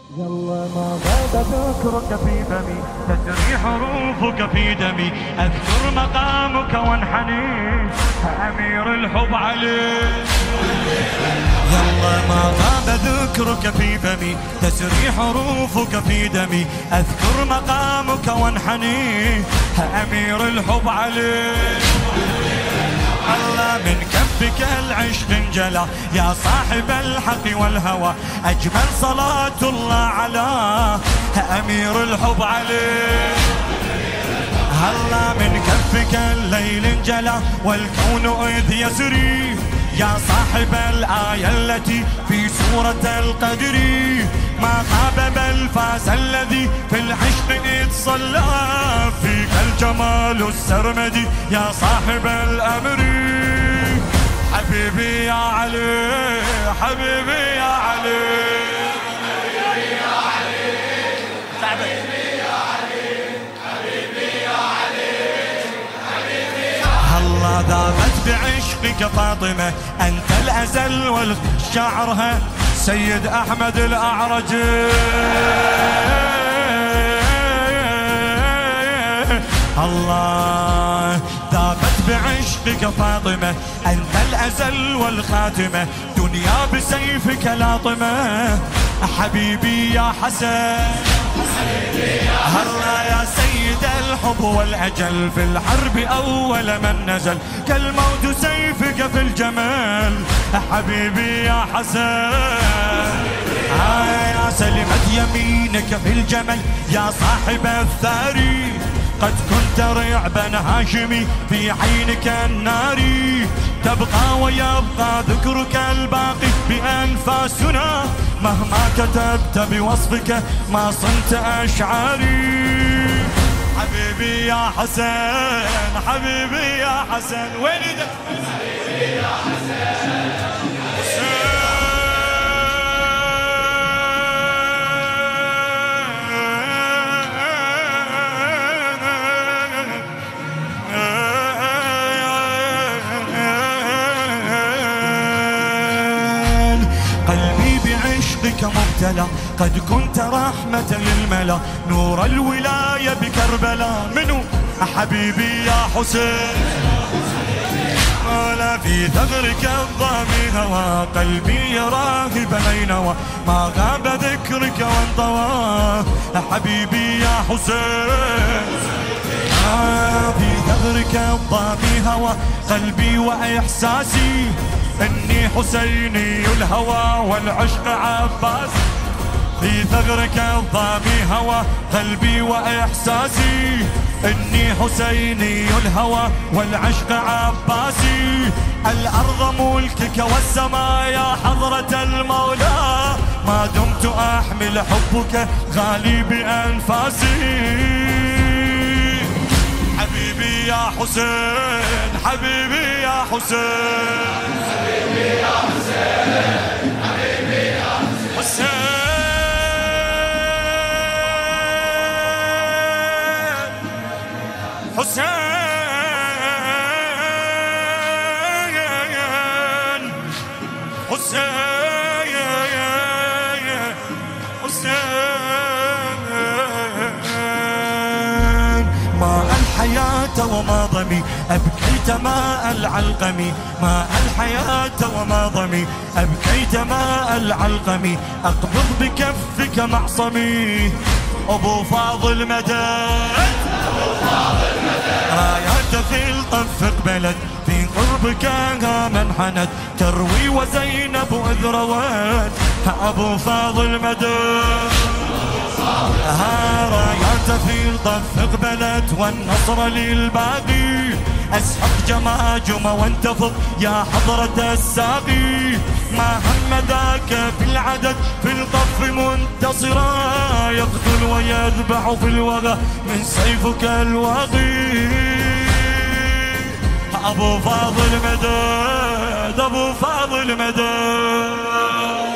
يلا ما غاب ذكرك في فمي، تجري حروفك في دمي، أذكر مقامك وانحني، أمير الحب عليك. يلا ما غاب ذكرك في فمي، تسري حروفك في دمي، أذكر مقامك وانحني، أمير الحب عليك. الله من كفك العشق انجلى يا صاحب الحق والهوى، أجمل صلاة الله على أمير الحب عليك. هلا من كفك الليل انجلى والكون إذ يسري، يا صاحب الآية التي في سورة القدر، ما خاب بل فاز الذي في العشق إذ صلى، فيك الجمال السرمدي يا صاحب الأمر. حبيبي يا علي، حبيبي يا علي، حبيبي يا علي، حبيبي يا علي، حبيبي يا علي، حبيبي. هلا ذابت بعشقك فاطمة، أنت الأزل والشعرها سيد أحمد الأعرج. الله ذابت بعشقك فاطمة، أنت الأزل والخاتمة، دنيا بسيفك لاطمة. حبيبي يا حسن، هلا يا سيد الحب والأجل، في الحرب أول من نزل، كالموت سيفك في الجمال. حبيبي يا حسن، يا سلمت يمينك في الجمل يا صاحب الثاري، قد كنت رعبا هاشمي في عينك الناري، تبقى ويبقى ذكرك الباقي بأنفاسنا، مهما كتبت بوصفك ما صنت أشعاري. حبيبي يا حسن، حبيبي يا حسن، وين ايدك؟ حبيبي يا حسن، مبتلى، قد كنت رحمة للملا، نور الولاية بكربلاء. منو؟ حبيبي يا حسين، ولا في ثغرك الضامي هوى، قلبي يراه بينوى، ما غاب ذكرك وانطوى. حبيبي يا حسين، في ثغرك الضامي هوى، قلبي وإحساسي إني حسيني الهوى والعشق عباس، في ثغرك الضامي هوى، قلبي وإحساسي إني حسيني الهوى والعشق عباسي. الأرض ملكك والسماء يا حضرة المولى، ما دمت أحمل حبك غالي بأنفاسي. حبيبي يا حسين، حبيبي يا حسين، حبيبي يا حسين، حبيبي يا حسين، حسين حسين حسين حسين. ماء الحياة وما ضمي، أبكيت ماء العلقم، ماء الحياة وما ضمي، أبكيت ماء العلقم، أقبض بكفك معصمي. أبو فاضل مدد، أبو فاضل مدد، رايات في الطف اقبلت، في قربك من حنت، تروي وزينب إذ روت. أبو فاضل مدد، رايات في الطف اقبلت، والنصر للباقي، أسحق جماجم وانتفض يا حضرة الساقي. ما هم ذاك في العدد في القف منتصرا، يقتل ويذبح في الوغى من سيفك الواقي. أبو فاضل مدد، أبو فاضل مدد.